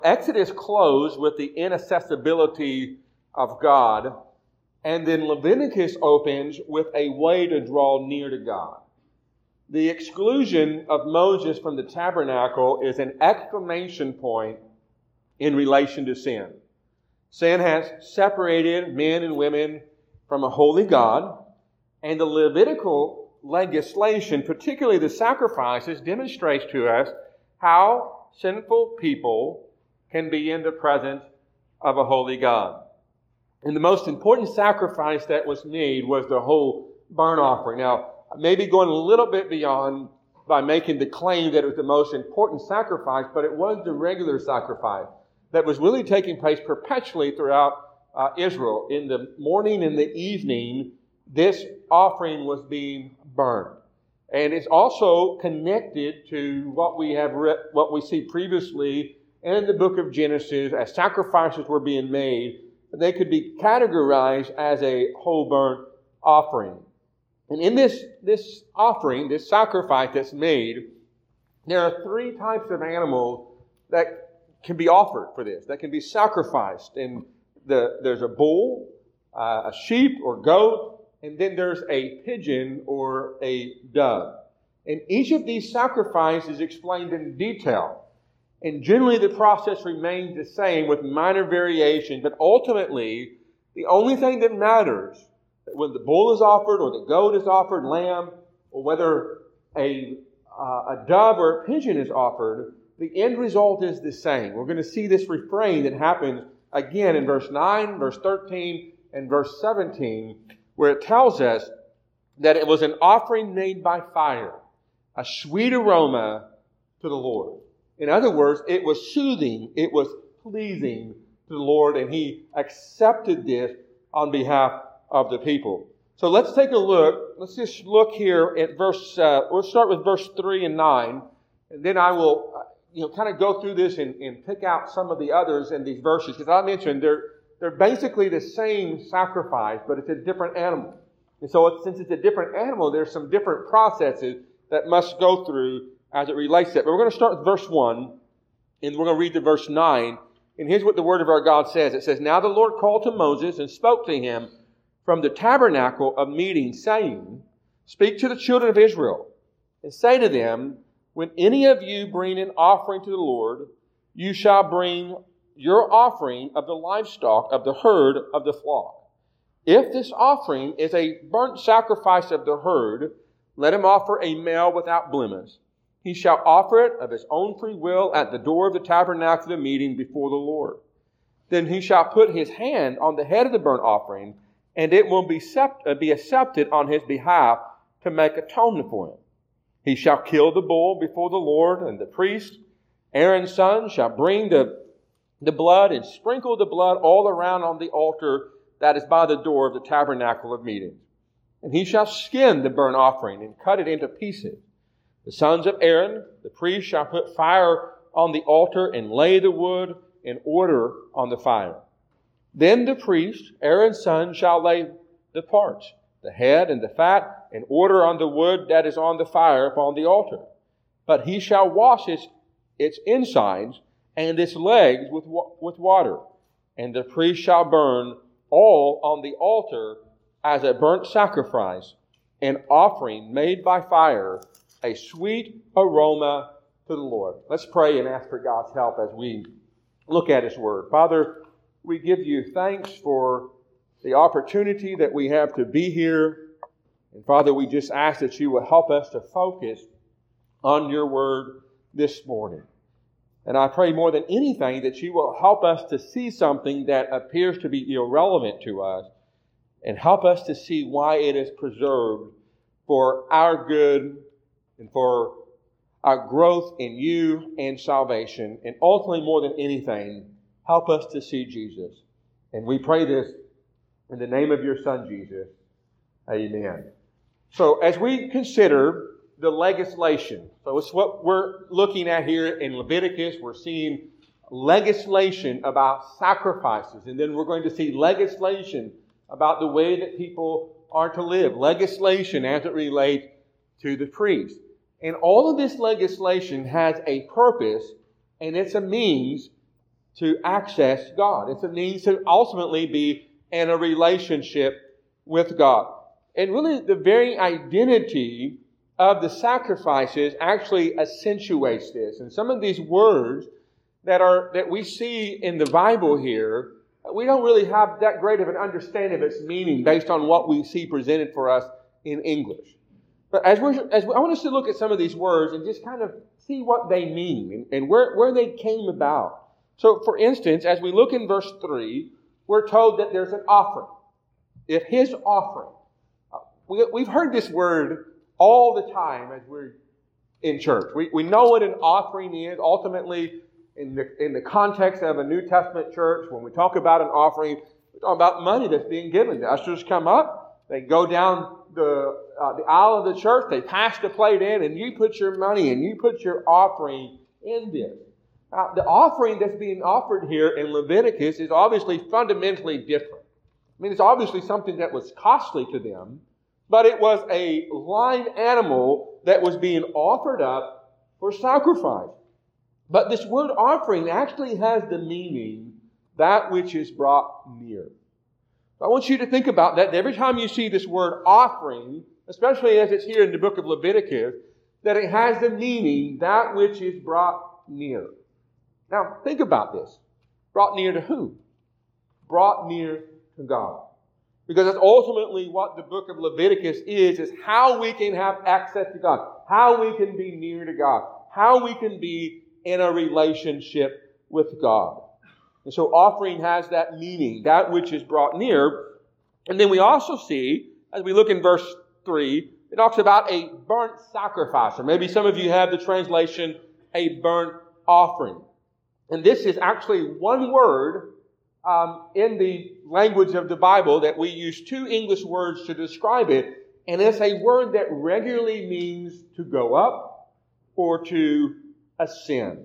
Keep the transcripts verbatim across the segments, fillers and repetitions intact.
Exodus closed with the inaccessibility of God, and then Leviticus opens with a way to draw near to God. The exclusion of Moses from the tabernacle is an exclamation point in relation to sin. Sin has separated men and women from a holy God, and the Levitical legislation, particularly the sacrifices, demonstrates to us how sinful people can be in the presence of a holy God. And the most important sacrifice that was made was the whole burnt offering. Now, maybe going a little bit beyond by making the claim that it was the most important sacrifice, but it was the regular sacrifice that was really taking place perpetually throughout uh, Israel. In the morning and the evening, this offering was being burned. And it's also connected to what we have re- what we see previously in the book of Genesis. As sacrifices were being made, they could be categorized as a whole burnt offering. And in this, this offering, this sacrifice that's made, there are three types of animals that can be offered for this, that can be sacrificed. And the, there's a bull, uh, a sheep or goat, and then there's a pigeon or a dove. And each of these sacrifices is explained in detail. And generally the process remains the same with minor variations, but ultimately the only thing that matters, when the bull is offered or the goat is offered, lamb, or whether a, uh, a dove or a pigeon is offered, the end result is the same. We're going to see this refrain that happens again in verse nine, verse thirteen, and verse seventeen, where it tells us that it was an offering made by fire, a sweet aroma to the Lord. In other words, it was soothing, it was pleasing to the Lord, and He accepted this on behalf of the people. So let's take a look. Let's just look here at verse, uh, we'll start with verse three and nine, and then I will, uh, you know, kind of go through this and, and pick out some of the others in these verses, because I mentioned they're, they're basically the same sacrifice, but it's a different animal. And so it's, since it's a different animal, there's some different processes that must go through as it relates to it. But we're going to start with verse one, and we're going to read to verse nine. And here's what the word of our God says. It says, "Now the Lord called to Moses and spoke to him from the tabernacle of meeting, saying, Speak to the children of Israel, and say to them, When any of you bring an offering to the Lord, you shall bring your offering of the livestock of the herd of the flock. If this offering is a burnt sacrifice of the herd, let him offer a male without blemish. He shall offer it of his own free will at the door of the tabernacle of the meeting before the Lord. Then he shall put his hand on the head of the burnt offering, and it will be, sept- be accepted on his behalf to make atonement for him. He shall kill the bull before the Lord, and the priest, Aaron's son, shall bring the, the blood and sprinkle the blood all around on the altar that is by the door of the tabernacle of meeting. And he shall skin the burnt offering and cut it into pieces. The sons of Aaron, the priest, shall put fire on the altar and lay the wood in order on the fire. Then the priest, Aaron's son, shall lay the parts, the head and the fat, in order on the wood that is on the fire upon the altar. But he shall wash its, its insides and its legs with, with water. And the priest shall burn all on the altar as a burnt sacrifice, an offering made by fire, a sweet aroma to the Lord." Let's pray and ask for God's help as we look at His Word. Father, we give You thanks for the opportunity that we have to be here. And Father, we just ask that You will help us to focus on Your Word this morning. And I pray more than anything that You will help us to see something that appears to be irrelevant to us, and help us to see why it is preserved for our good and for our growth in You and salvation. And ultimately, more than anything, help us to see Jesus. And we pray this in the name of Your Son, Jesus. Amen. So as we consider the legislation, so it's what we're looking at here in Leviticus. We're seeing legislation about sacrifices. And then we're going to see legislation about the way that people are to live. Legislation as it relates to the priest. And all of this legislation has a purpose, and it's a means to access God. It's a means to ultimately be in a relationship with God. And really the very identity of the sacrifices actually accentuates this. And some of these words that are that we see in the Bible here, we don't really have that great of an understanding of its meaning based on what we see presented for us in English. But as we're, as we, I want us to look at some of these words and just kind of see what they mean and, and where, where they came about. So, for instance, as we look in verse three, we're told that there's an offering. If his offering. Uh, we, we've heard this word all the time as we're in church. We, we know what an offering is. Ultimately, in the, in the context of a New Testament church, when we talk about an offering, we're talking about money that's being given. The ushers come up, they go down the, uh, the aisle of the church, they pass the plate in, and you put your money and you put your offering in this. Now, the offering that's being offered here in Leviticus is obviously fundamentally different. I mean, it's obviously something that was costly to them, but it was a live animal that was being offered up for sacrifice. But this word offering actually has the meaning, that which is brought near. I want you to think about that. Every time you see this word offering, especially as it's here in the book of Leviticus, that it has the meaning, that which is brought near. Now, think about this. Brought near to who? Brought near to God. Because that's ultimately what the book of Leviticus is, is how we can have access to God. How we can be near to God. How we can be in a relationship with God. And so offering has that meaning, that which is brought near. And then we also see, as we look in verse three, it talks about a burnt sacrifice. Or maybe some of you have the translation, a burnt offering. And this is actually one word um, in the language of the Bible that we use two English words to describe it. And it's a word that regularly means to go up or to ascend.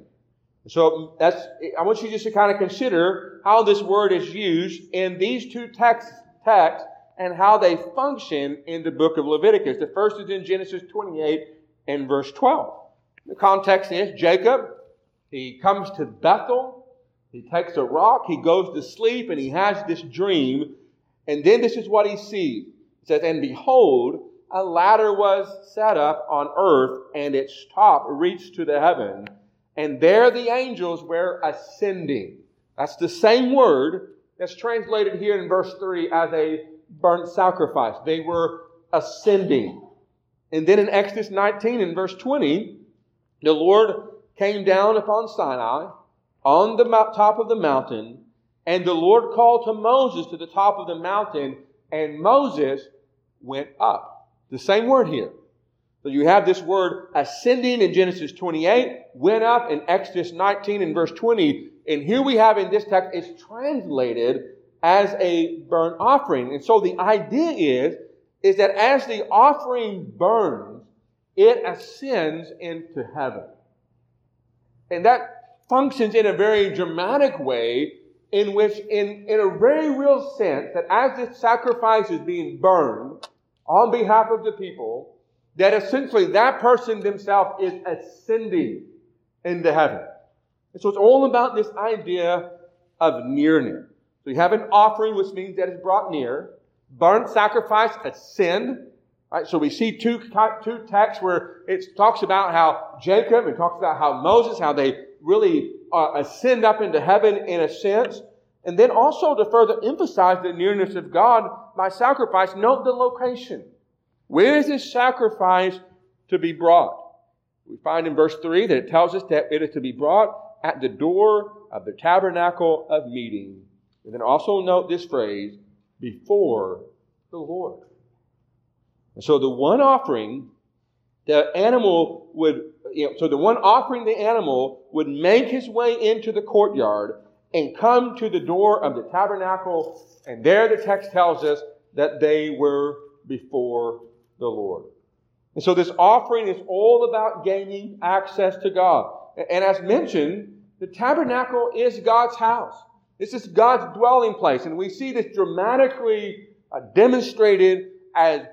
So that's, I want you just to kind of consider how this word is used in these two texts, texts and how they function in the book of Leviticus. The first is in Genesis twenty-eight and verse twelve. The context is Jacob. He comes to Bethel, he takes a rock, he goes to sleep, and he has this dream. And then this is what he sees. It says, and behold, a ladder was set up on earth, and its top reached to the heaven. And there the angels were ascending. That's the same word that's translated here in verse three as a burnt sacrifice. They were ascending. And then in Exodus nineteen and verse twenty, the Lord came down upon Sinai on the top of the mountain, and the Lord called to Moses to the top of the mountain, and Moses went up. The same word here. So you have this word ascending in Genesis twenty-eight, went up in Exodus nineteen and verse twenty, and here we have in this text, it's translated as a burnt offering. And so the idea is, is that as the offering burns, it ascends into heaven. And that functions in a very dramatic way in which, in, in a very real sense, that as this sacrifice is being burned on behalf of the people, that essentially that person themselves is ascending into heaven. And so it's all about this idea of nearness. So you have an offering, which means that it's brought near. Burnt sacrifice, ascend. Right? So we see two, two texts where it talks about how Jacob, it talks about how Moses, how they really uh, ascend up into heaven in a sense. And then also to further emphasize the nearness of God by sacrifice, note the location. Where is this sacrifice to be brought? We find in verse three that it tells us that it is to be brought at the door of the tabernacle of meeting. And then also note this phrase, before the Lord. And so the one offering, the animal would, you know, so the one offering the animal would make his way into the courtyard and come to the door of the tabernacle. And there the text tells us that they were before the Lord. And so this offering is all about gaining access to God. And as mentioned, the tabernacle is God's house. This is God's dwelling place. And we see this dramatically uh, demonstrated as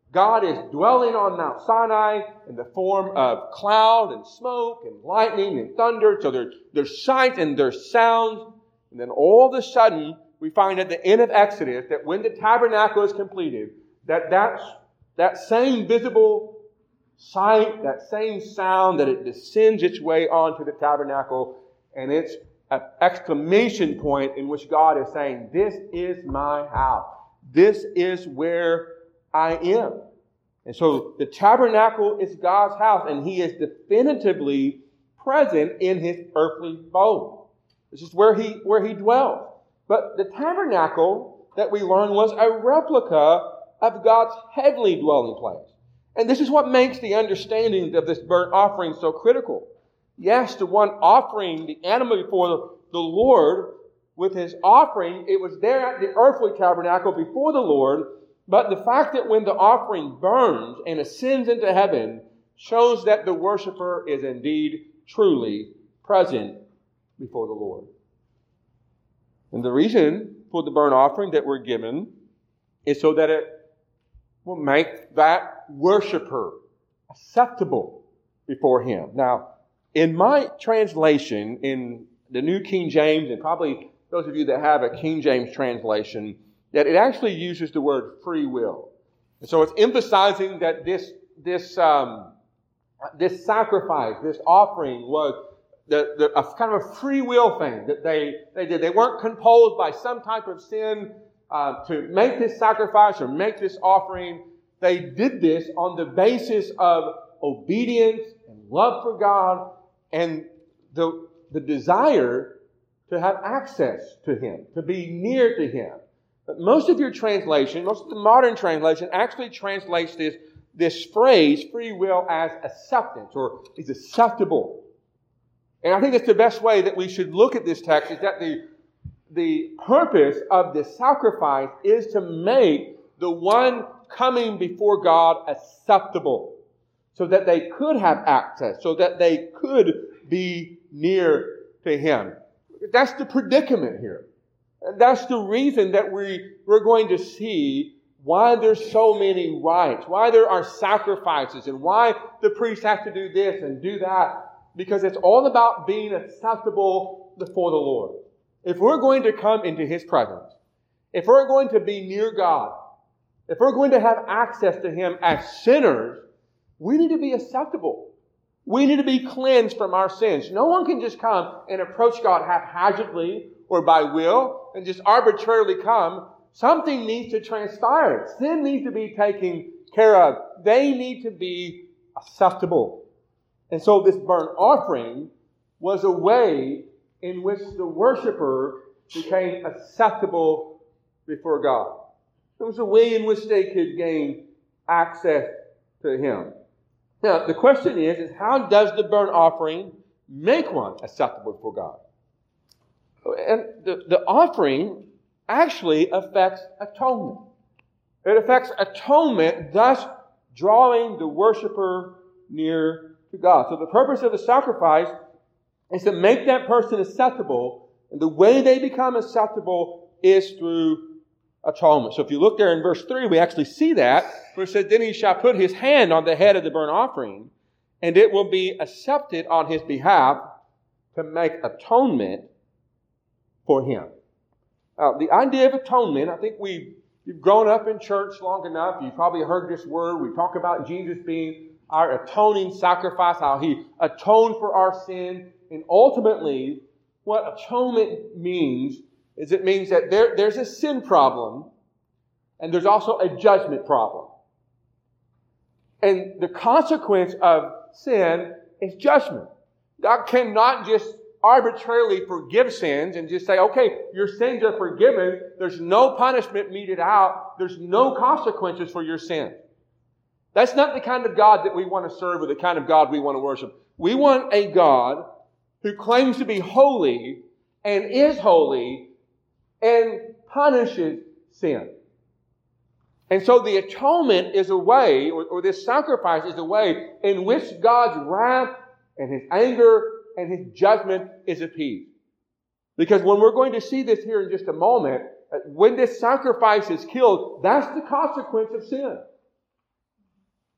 God is dwelling on Mount Sinai in the form of cloud and smoke and lightning and thunder. So there, there's sight and there's sounds. And then all of a sudden, we find at the end of Exodus that when the tabernacle is completed, that that's, that same visible sight, that same sound, that it descends its way onto the tabernacle, and it's an exclamation point in which God is saying, this is my house. This is where I am. And so the tabernacle is God's house, and He is definitively present in His earthly abode. This is where He, where He dwells. But the tabernacle that we learned was a replica of God's heavenly dwelling place. And this is what makes the understanding of this burnt offering so critical. Yes, the one offering the animal before the, the Lord with his offering, it was there at the earthly tabernacle before the Lord. But the fact that when the offering burns and ascends into heaven shows that the worshiper is indeed truly present before the Lord. And the reason for the burnt offering that we're given is so that it will make that worshiper acceptable before Him. Now, in my translation, in the New King James, and probably those of you that have a King James translation, that it actually uses the word free will. And so it's emphasizing that this, this, um, this sacrifice, this offering was the, the, a kind of a free will thing that they, they did. They weren't compelled by some type of sin uh, to make this sacrifice or make this offering. They did this on the basis of obedience and love for God and the, the desire to have access to Him, to be near to Him. But most of your translation, most of the modern translation actually translates this, this phrase, free will, as acceptance or is acceptable. And I think it's the best way that we should look at this text is that the, the purpose of this sacrifice is to make the one coming before God acceptable so that they could have access, so that they could be near to Him. That's the predicament here. And that's the reason that we, we're going to see why there's so many rites, why there are sacrifices, and why the priest has to do this and do that. Because it's all about being acceptable before the Lord. If we're going to come into His presence, if we're going to be near God, if we're going to have access to Him as sinners, we need to be acceptable. We need to be cleansed from our sins. No one can just come and approach God haphazardly or by will and just arbitrarily come. Something needs to transpire. Sin needs to be taken care of. They need to be acceptable. And so this burnt offering was a way in which the worshiper became acceptable before God. It was a way in which they could gain access to Him. Now, the question is, is how does the burnt offering make one acceptable before God? And the, the offering actually affects atonement. It affects atonement, thus drawing the worshiper near to God. So the purpose of the sacrifice is to make that person acceptable, and the way they become acceptable is through atonement. So if you look there in verse three, we actually see that, where it says, then he shall put his hand on the head of the burnt offering, and it will be accepted on his behalf to make atonement for him. Now, the idea of atonement, I think we've, you've grown up in church long enough. You've probably heard this word. We talk about Jesus being our atoning sacrifice, how He atoned for our sin. And ultimately, what atonement means is it means that there, there's a sin problem and there's also a judgment problem. And the consequence of sin is judgment. God cannot just arbitrarily forgive sins and just say, okay, your sins are forgiven. There's no punishment meted out. There's no consequences for your sin. That's not the kind of God that we want to serve or the kind of God we want to worship. We want a God who claims to be holy and is holy and punishes sin. And so the atonement is a way, or, or this sacrifice is a way in which God's wrath and His anger and His judgment is appeased. Because when we're going to see this here in just a moment, when this sacrifice is killed, that's the consequence of sin.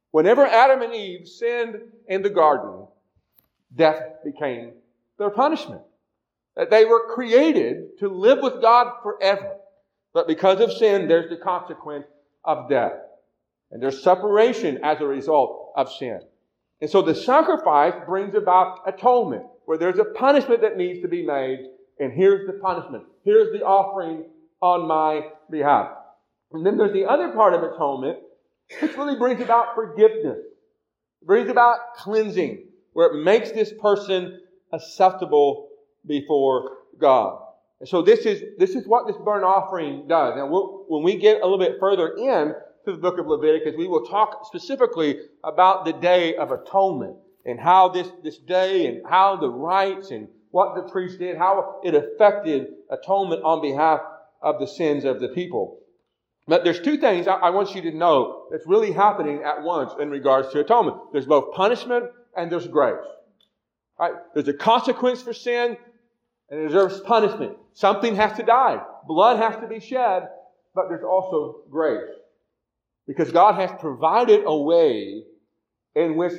Whenever Adam and Eve sinned in the garden, death became their punishment. That they were created to live with God forever. But because of sin, there's the consequence of death. And there's separation as a result of sin. And so the sacrifice brings about atonement, where there's a punishment that needs to be made, and here's the punishment. Here's the offering on my behalf. And then there's the other part of atonement, which really brings about forgiveness. It brings about cleansing, where it makes this person acceptable before God. And so this is this is what this burnt offering does. Now, we'll, when we get a little bit further in to the book of Leviticus, we will talk specifically about the Day of Atonement and how this, this day and how the rites and what the priest did, how it affected atonement on behalf of the sins of the people. But there's two things I, I want you to know that's really happening at once in regards to atonement. There's both punishment and there's grace. Right? There's a consequence for sin and there's punishment. Something has to die. Blood has to be shed, but there's also grace. Because God has provided a way in which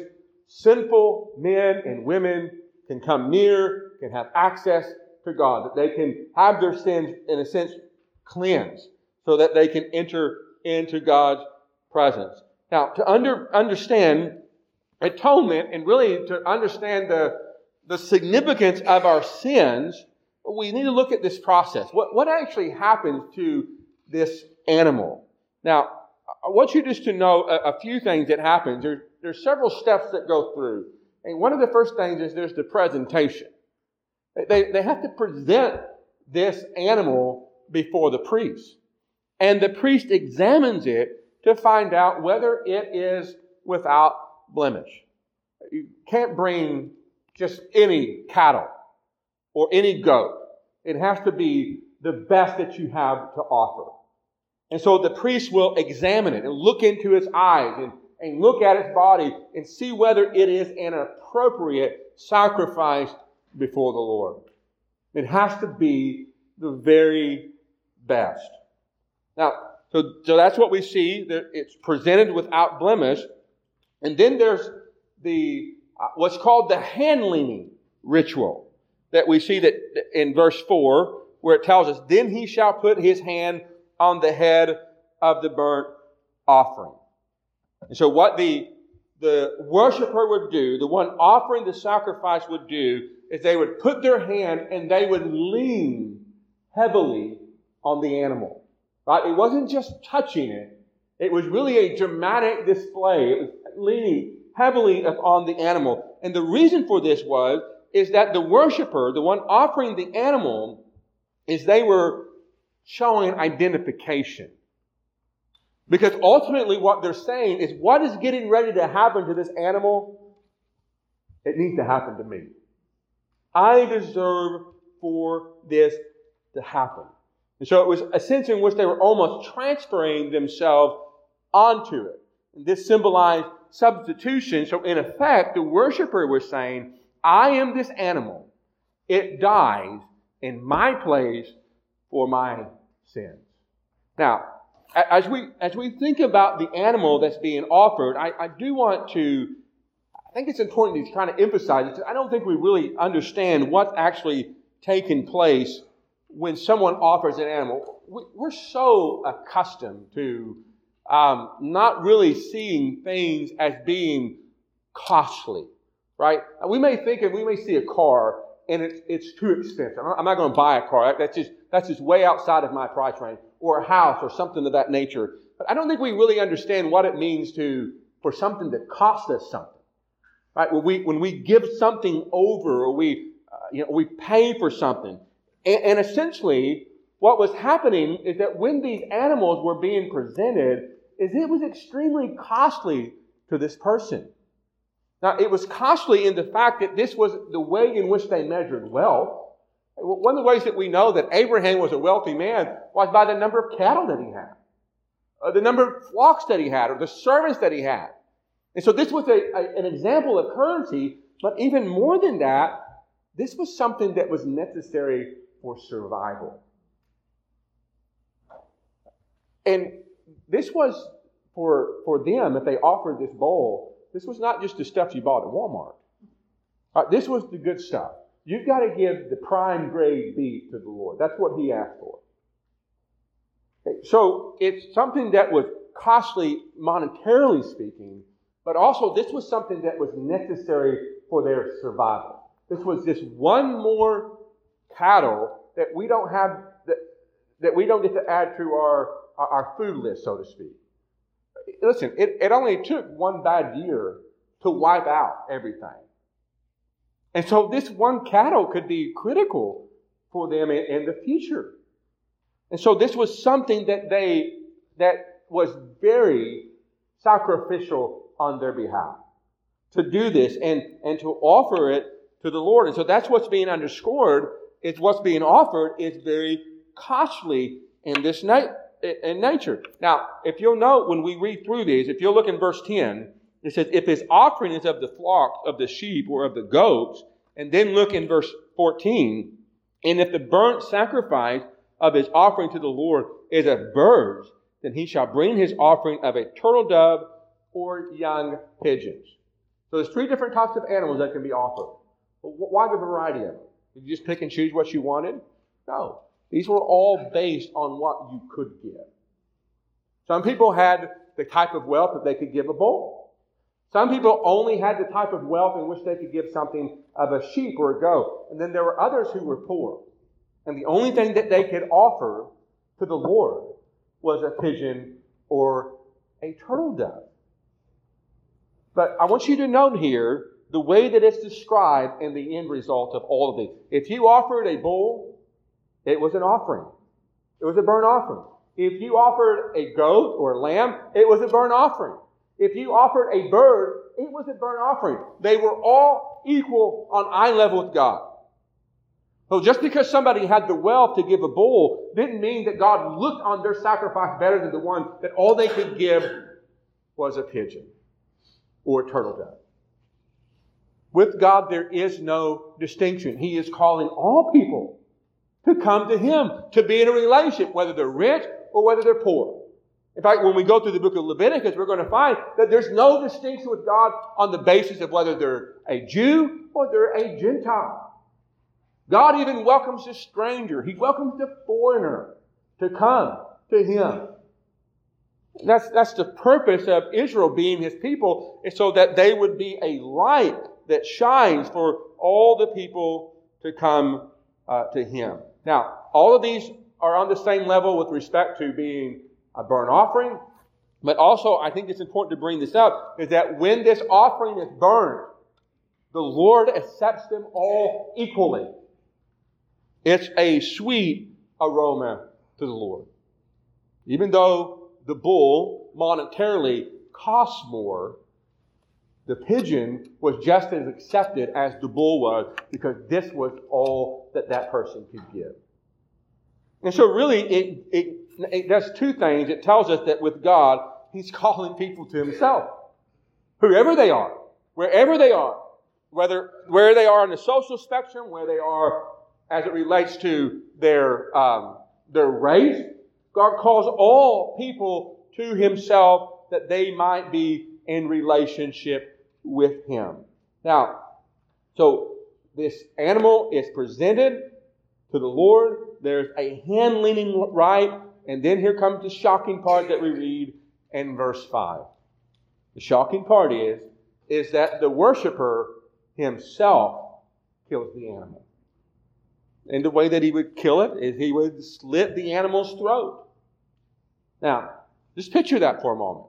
sinful men and women can come near, can have access to God, that they can have their sins, in a sense, cleansed, so that they can enter into God's presence. Now, to under, understand atonement and really to understand the, the significance of our sins, we need to look at this process. What, what actually happens to this animal? Now, I want you just to know a, a few things that happen. There, there's several steps that go through. And one of the first things is there's the presentation. They, they have to present this animal before the priest. And the priest examines it to find out whether it is without blemish. You can't bring just any cattle or any goat. It has to be the best that you have to offer. And so the priest will examine it and look into its eyes and, and look at its body and see whether it is an appropriate sacrifice before the Lord. It has to be the very best. Now, so, so that's what we see. That it's presented without blemish. And then there's the uh, what's called the hand-leaning ritual that we see that in verse four, where it tells us, "Then he shall put his hand on the head of the burnt offering." And so what the, the worshiper would do, the one offering the sacrifice would do, is they would put their hand and they would lean heavily on the animal. Right? It wasn't just touching it. It was really a dramatic display. It was leaning heavily upon the animal. And the reason for this was, is that the worshiper, the one offering the animal, is they were showing identification. Because ultimately what they're saying is, what is getting ready to happen to this animal? It needs to happen to me. I deserve for this to happen. And so it was a sense in which they were almost transferring themselves onto it. And this symbolized substitution. So in effect, the worshiper was saying, I am this animal. It dies in my place for my sins. Now, as we as we think about the animal that's being offered, I, I do want to, I think it's important to kind of emphasize it. I don't think we really understand what's actually taking place when someone offers an animal. We, we're so accustomed to um, not really seeing things as being costly, right? We may think, and we may see a car, and it's it's too expensive. I'm not going to buy a car. That's just that's just way outside of my price range. Or a house, or something of that nature. But I don't think we really understand what it means to for something to cost us something, right? When we when we give something over, or we uh, you know we pay for something, and, and essentially what was happening is that when these animals were being presented, is it was extremely costly to this person. Now, it was costly in the fact that this was the way in which they measured wealth. One of the ways that we know that Abraham was a wealthy man was by the number of cattle that he had, uh, the number of flocks that he had, or the servants that he had. And so this was a, a, an example of currency, but even more than that, this was something that was necessary for survival. And this was for, for them, if they offered this bowl, this was not just the stuff you bought at Walmart. Uh, this was the good stuff. You've got to give the prime grade beef to the Lord. That's what he asked for. Okay, so it's something that was costly monetarily speaking, but also this was something that was necessary for their survival. This was just one more cattle that we don't have, that, that we don't get to add to our, our, our food list, so to speak. Listen, it, it only took one bad year to wipe out everything. And so this one cattle could be critical for them in, in the future. And so this was something that they, that was very sacrificial on their behalf. To do this and, and to offer it to the Lord. And so that's what's being underscored, is what's being offered is very costly in this na- in nature. Now, if you'll note when we read through these, if you'll look in verse ten, it says, if his offering is of the flock, of the sheep, or of the goats, and then look in verse fourteen, and if the burnt sacrifice of his offering to the Lord is of birds, then he shall bring his offering of a turtle dove or young pigeons. So there's three different types of animals that can be offered. Well, why the variety of them? Did you just pick and choose what you wanted? No. These were all based on what you could give. Some people had the type of wealth that they could give a bull. Some people only had the type of wealth in which they could give something of a sheep or a goat. And then there were others who were poor. And the only thing that they could offer to the Lord was a pigeon or a turtle dove. But I want you to note here the way that it's described in the end result of all of these. If you offered a bull, it was an offering. It was a burnt offering. If you offered a goat or a lamb, it was a burnt offering. If you offered a bird, it was a burnt offering. They were all equal on eye level with God. So just because somebody had the wealth to give a bull didn't mean that God looked on their sacrifice better than the one that all they could give was a pigeon or a turtle dove. With God, there is no distinction. He is calling all people to come to Him, to be in a relationship, whether they're rich or whether they're poor. In fact, when we go through the book of Leviticus, we're going to find that there's no distinction with God on the basis of whether they're a Jew or they're a Gentile. God even welcomes a stranger. He welcomes the foreigner to come to Him. That's, that's the purpose of Israel being His people, is so that they would be a light that shines for all the people to come uh, to Him. Now, all of these are on the same level with respect to being a burnt offering. But also, I think it's important to bring this up, is that when this offering is burned, the Lord accepts them all equally. It's a sweet aroma to the Lord. Even though the bull monetarily costs more, the pigeon was just as accepted as the bull was, because this was all that that person could give. And so really, it, it, it does two things. It tells us that with God, He's calling people to Himself. Whoever they are, wherever they are, whether where they are in the social spectrum, where they are as it relates to their, um, their race, God calls all people to Himself that they might be in relationship with Him. Now, so this animal is presented to the Lord. There's a hand-leaning right, and then here comes the shocking part that we read in verse five. The shocking part is, is that the worshiper himself kills the animal. And the way that he would kill it is he would slit the animal's throat. Now, just picture that for a moment.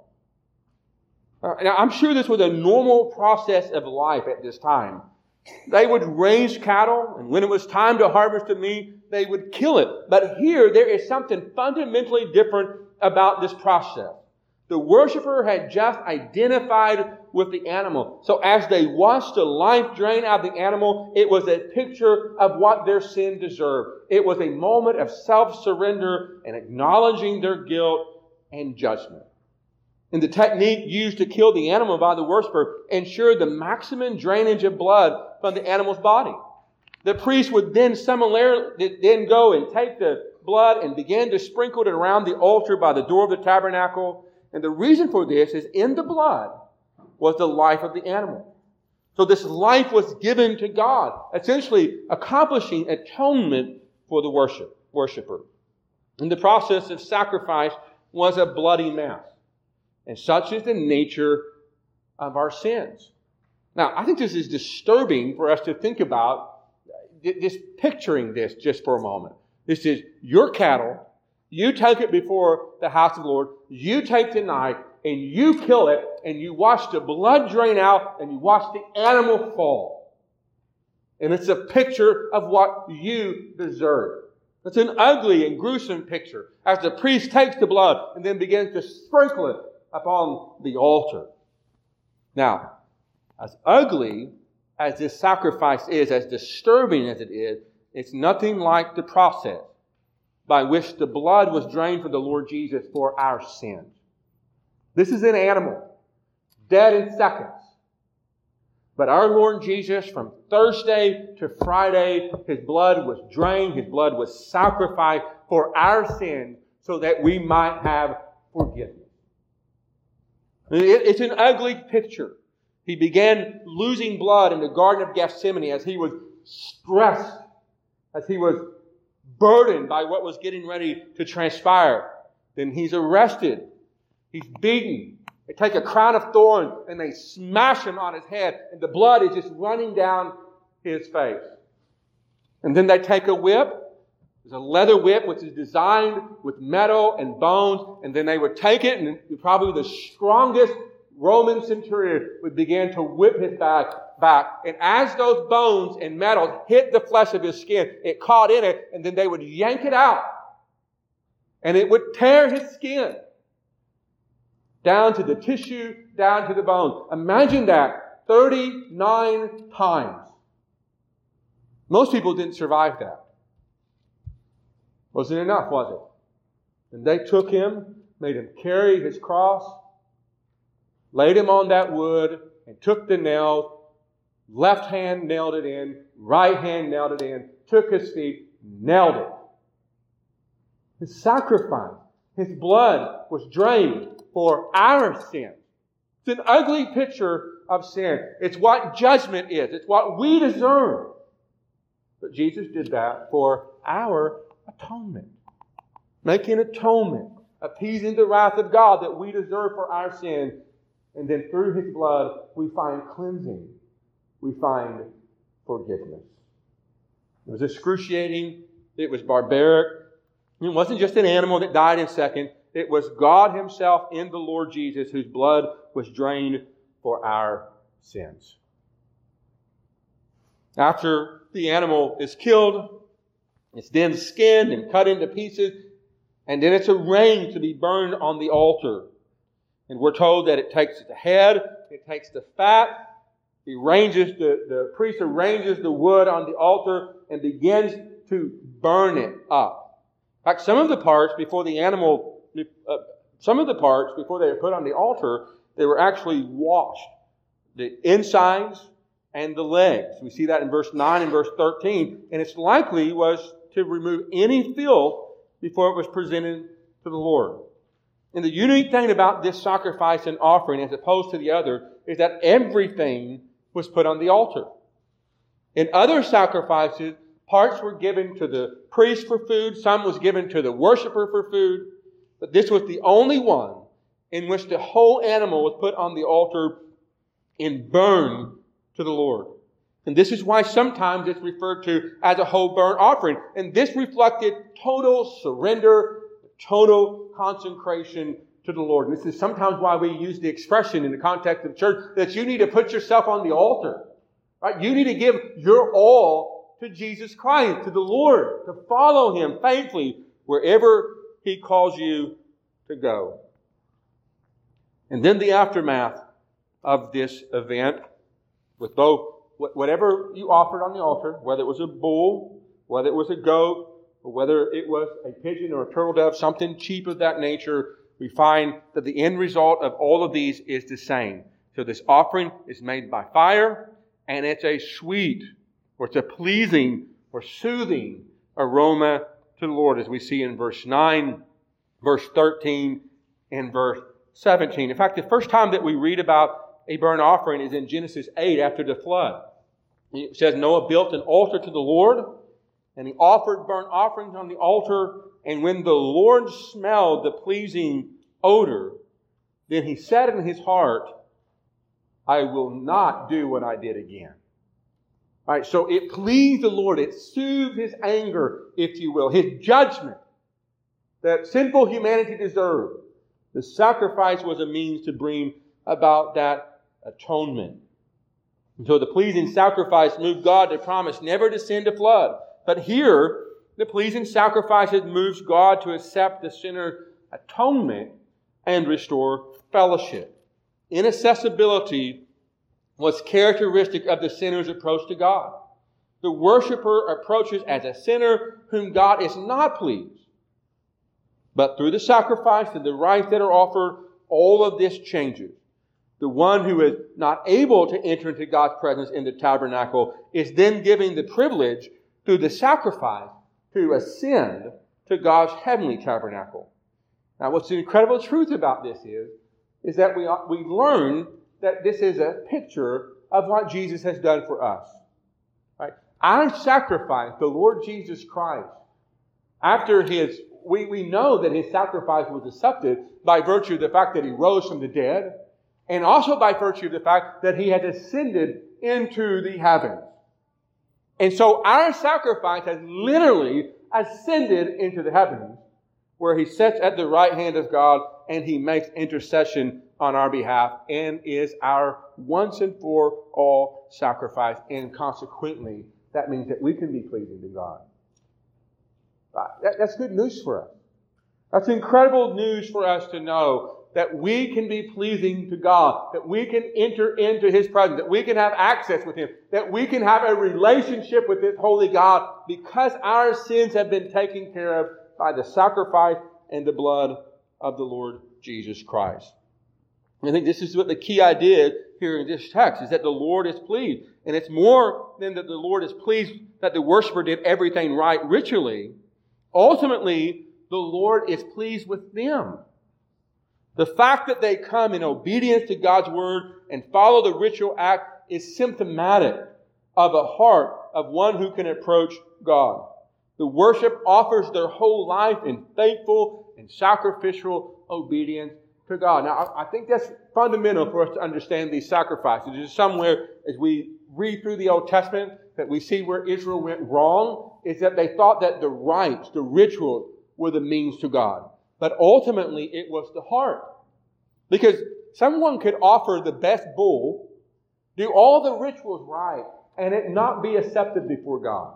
Uh, now, I'm sure this was a normal process of life at this time. They would raise cattle, and when it was time to harvest the meat, they would kill it. But here, there is something fundamentally different about this process. The worshiper had just identified with the animal. So as they watched the life drain out of the animal, it was a picture of what their sin deserved. It was a moment of self-surrender and acknowledging their guilt and judgment. And the technique used to kill the animal by the worshiper ensured the maximum drainage of blood from the animal's body. The priest would then similarly then go and take the blood and begin to sprinkle it around the altar by the door of the tabernacle. And the reason for this is in the blood was the life of the animal. So this life was given to God, essentially accomplishing atonement for the worship, worshiper. And the process of sacrifice was a bloody mess. And such is the nature of our sins. Now, I think this is disturbing for us to think about, just picturing this just for a moment. This is your cattle. You take it before the house of the Lord. You take the knife and you kill it and you watch the blood drain out and you watch the animal fall. And it's a picture of what you deserve. It's an ugly and gruesome picture as the priest takes the blood and then begins to sprinkle it upon the altar. Now, as ugly as this sacrifice is, as disturbing as it is, it's nothing like the process by which the blood was drained for the Lord Jesus for our sins. This is an animal, dead in seconds. But our Lord Jesus, from Thursday to Friday, His blood was drained, His blood was sacrificed for our sins so that we might have forgiveness. It's an ugly picture. He began losing blood in the Garden of Gethsemane as He was stressed, as He was burdened by what was getting ready to transpire. Then He's arrested. He's beaten. They take a crown of thorns and they smash Him on His head, and the blood is just running down His face. And then they take a whip. There's a leather whip which is designed with metal and bones, and then they would take it, and probably the strongest Roman centurion would begin to whip his back, back. And as those bones and metal hit the flesh of his skin, it caught in it, and then they would yank it out. And it would tear his skin down to the tissue, down to the bone. Imagine that thirty-nine times. Most people didn't survive that. Wasn't enough, was it? And they took Him, made Him carry His cross, laid Him on that wood, and took the nails. Left hand nailed it in, right hand nailed it in, took His feet, nailed it. His sacrifice, His blood was drained for our sin. It's an ugly picture of sin. It's what judgment is. It's what we deserve. But Jesus did that for our atonement. Making atonement. Appeasing the wrath of God that we deserve for our sin. And then through His blood, we find cleansing. We find forgiveness. It was excruciating. It was barbaric. It wasn't just an animal that died in seconds. It was God Himself in the Lord Jesus whose blood was drained for our sins. After the animal is killed, it's then skinned and cut into pieces, and then it's arranged to be burned on the altar. And we're told that it takes the head, it takes the fat, he arranges the, the priest arranges the wood on the altar and begins to burn it up. In fact, some of the parts before the animal, uh, some of the parts before they were put on the altar, they were actually washed. The insides and the legs. We see that in verse nine and verse thirteen. And it's likely was to remove any filth before it was presented to the Lord. And the unique thing about this sacrifice and offering as opposed to the other is that everything was put on the altar. In other sacrifices, parts were given to the priest for food, some was given to the worshiper for food, but this was the only one in which the whole animal was put on the altar and burned to the Lord. And this is why sometimes it's referred to as a whole burnt offering. And this reflected total surrender, total consecration to the Lord. And this is sometimes why we use the expression in the context of church that you need to put yourself on the altar. Right? You need to give your all to Jesus Christ, to the Lord, to follow Him faithfully wherever He calls you to go. And then the aftermath of this event, with both whatever you offered on the altar, whether it was a bull, whether it was a goat, or whether it was a pigeon or a turtle dove, something cheap of that nature, we find that the end result of all of these is the same. So this offering is made by fire, and it's a sweet, or it's a pleasing, or soothing aroma to the Lord, as we see in verse nine, verse thirteen, and verse seventeen. In fact, the first time that we read about a burnt offering is in Genesis eight after the flood. It says Noah built an altar to the Lord, and he offered burnt offerings on the altar. And when the Lord smelled the pleasing odor, then he said in his heart, I will not do what I did again. All right, so it pleased the Lord. It soothed his anger, if you will, his judgment that sinful humanity deserved. The sacrifice was a means to bring about that atonement. And so the pleasing sacrifice moved God to promise never to send a flood. But here, the pleasing sacrifices moves God to accept the sinner's atonement and restore fellowship. Inaccessibility was characteristic of the sinner's approach to God. The worshiper approaches as a sinner whom God is not pleased. But through the sacrifice and the rites that are offered, all of this changes. The one who is not able to enter into God's presence in the tabernacle is then given the privilege through the sacrifice to ascend to God's heavenly tabernacle. Now, what's the incredible truth about this is, is that we, we learn that this is a picture of what Jesus has done for us. Right? Our sacrifice, the Lord Jesus Christ, after his, we, we know that his sacrifice was accepted by virtue of the fact that he rose from the dead, and also by virtue of the fact that he had ascended into the heavens. And so our sacrifice has literally ascended into the heavens, where he sits at the right hand of God and he makes intercession on our behalf and is our once and for all sacrifice. And consequently, that means that we can be pleasing to God. That's good news for us. That's incredible news for us to know that we can be pleasing to God, that we can enter into his presence, that we can have access with him, that we can have a relationship with this holy God because our sins have been taken care of by the sacrifice and the blood of the Lord Jesus Christ. I think this is what the key idea here in this text is, that the Lord is pleased. And it's more than that the Lord is pleased that the worshiper did everything right ritually. Ultimately, the Lord is pleased with them. The fact that they come in obedience to God's word and follow the ritual act is symptomatic of a heart of one who can approach God. The worship offers their whole life in faithful and sacrificial obedience to God. Now, I think that's fundamental for us to understand these sacrifices. There's somewhere, as we read through the Old Testament, that we see where Israel went wrong, is that they thought that the rites, the rituals, were the means to God. But ultimately, it was the heart. Because someone could offer the best bull, do all the rituals right, and it not be accepted before God.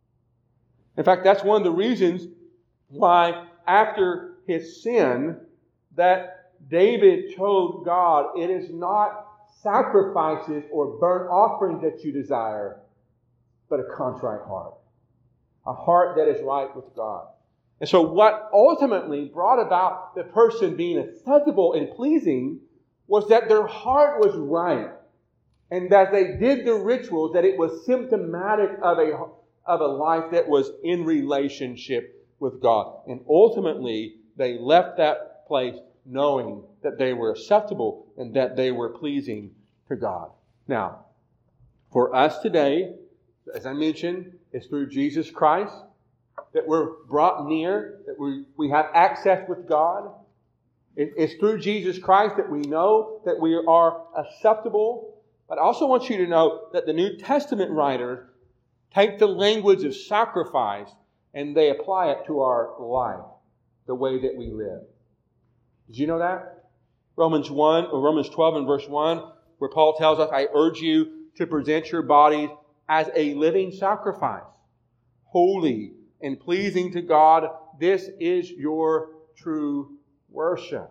In fact, that's one of the reasons why after his sin, that David told God, it is not sacrifices or burnt offerings that you desire, but a contrite heart. A heart that is right with God. And so what ultimately brought about the person being acceptable and pleasing was that their heart was right. And that they did the rituals, that it was symptomatic of a, of a life that was in relationship with God. And ultimately, they left that place knowing that they were acceptable and that they were pleasing to God. Now, for us today, as I mentioned, it's through Jesus Christ that we're brought near, that we, we have access with God. It, it's through Jesus Christ that we know that we are acceptable. But I also want you to know that the New Testament writers take the language of sacrifice and they apply it to our life, the way that we live. Did you know that? Romans one, or Romans twelve and verse one, where Paul tells us, I urge you to present your bodies as a living sacrifice, holy and pleasing to God. This is your true worship.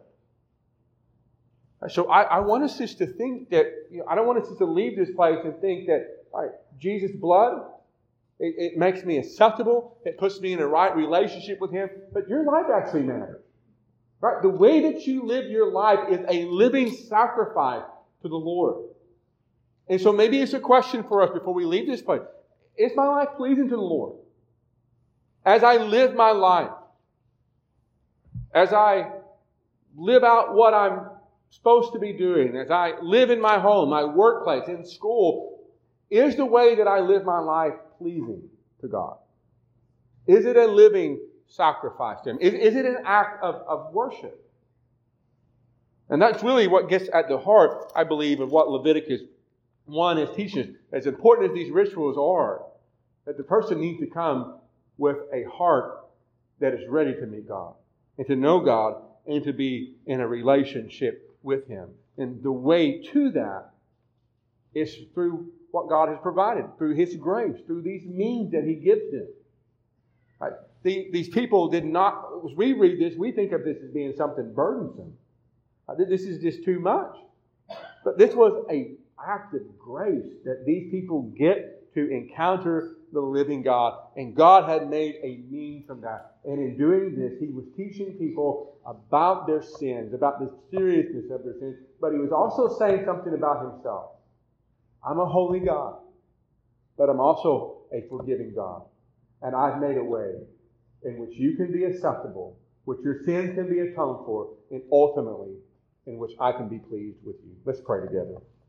So I, I want us just to think that, you know, I don't want us just to leave this place and think that, all right, Jesus' blood, it, it makes me acceptable, it puts me in a right relationship with him, but your life actually matters. Right? The way that you live your life is a living sacrifice to the Lord. And so maybe it's a question for us before we leave this place. Is my life pleasing to the Lord? As I live my life, as I live out what I'm supposed to be doing, as I live in my home, my workplace, in school, is the way that I live my life pleasing to God? Is it a living sacrifice to Him? Is, is it an act of, of worship? And that's really what gets at the heart, I believe, of what Leviticus one is teaching. As important as these rituals are, that the person needs to come with a heart that is ready to meet God and to know God and to be in a relationship with Him. And the way to that is through what God has provided, through His grace, through these means that He gives them. Right? The, these people did not, as we read this, we think of this as being something burdensome. This is just too much. But this was an act of grace that these people get to encounter the living God. And God had made a means from that. And in doing this, He was teaching people about their sins, about the seriousness of their sins. But He was also saying something about Himself. I'm a holy God, but I'm also a forgiving God. And I've made a way in which you can be acceptable, which your sins can be atoned for, and ultimately in which I can be pleased with you. Let's pray together.